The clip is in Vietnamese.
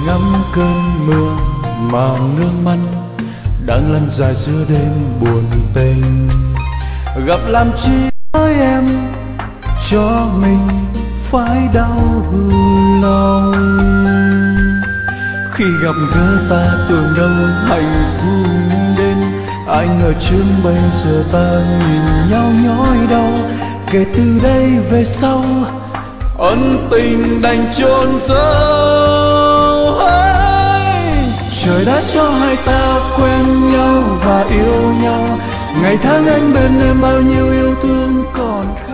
ngắm cơn mưa mà nước mắt đang lăn dài giữa đêm buồn tênh. Gặp làm chi với em cho mình phải đau lòng, khi gặp gỡ ta tưởng đâu hạnh phúc đến, ai ngờ trước bây giờ ta nhìn nhau nhói đau. Kể từ đây về sau ân tình đành chôn sâu. Trời đã cho hai ta quen nhau và yêu nhau, ngày tháng anh bên em bao nhiêu yêu thương còn khắc.